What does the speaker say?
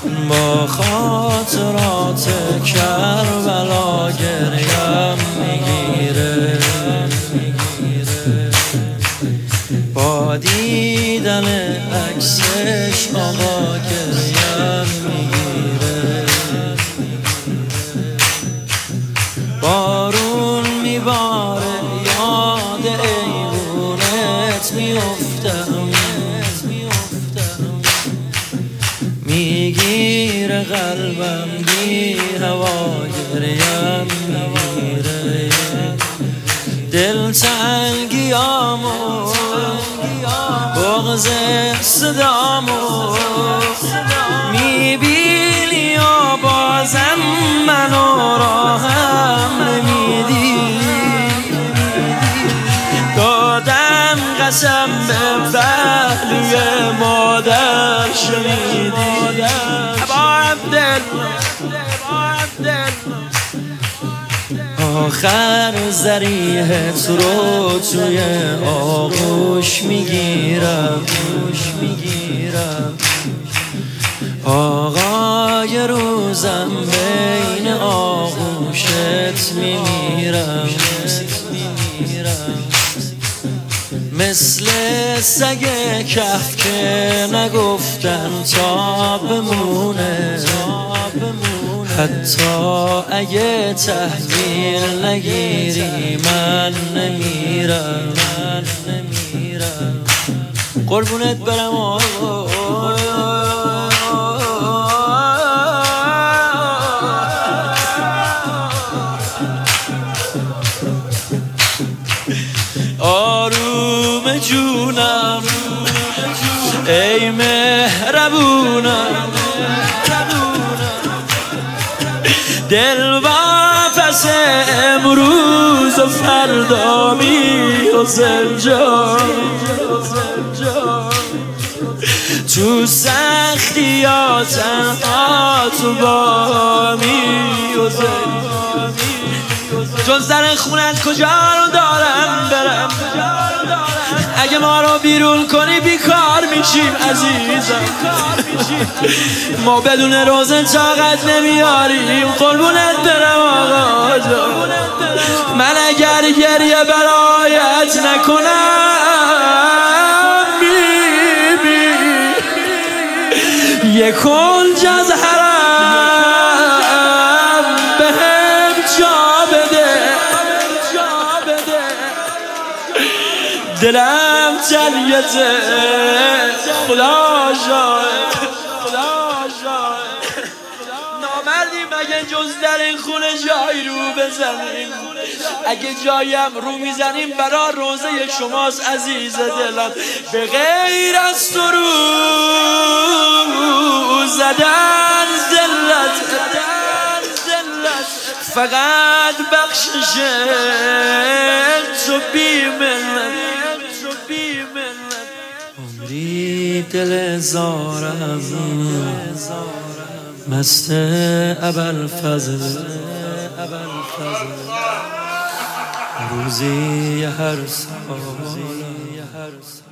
با خاطرات کربلا گریم میگیره، با دیدن عکسش آقا گریم میگیره. بارون میباره یاد ایوونت میافتم، میگیره قلبم بی هوا گریم میگیره. دل تنگیامو بغض صدامو میبینی و بازم منو راهم نمیدی. دادم قسم به پهلوی مادر شنیدی. آخر ضریحت رو توی آغوش میگیرم، آقای روزم بین آغوشت میمیرم. مثل سگ کف که نگفتن تا بمونه، حتی اگه تحویل نگیری من نمیرم. قربونت برم آروم جونم، ای مهربونم. دل با پس امروز و فردا می‌حسن جان، تو سختی‌ها تنها تو با می‌حسن. جز در خونت کجا رو دارم برم؟ اگه ما رو بیرون کنی بیکار میشیم عزیزم. ما بدون روزه طاقت نمیاریم. قربونت برم آقا جان. من اگر گریه برایت نکنم بیبی یک کنج از حرم بهم جا بده. دلم تنیته خدا شاهد. نامردیم مگه جز در این خونه جایی رو بزنیم؟ اگه جایم رو میزنیم برا روزه شماست عزیز دلم. به غیر از تو رو زدن ذلت، فقط بخشش تو بی‌منت. عمری دل زارم مست ابوالفضل، روزی هر سال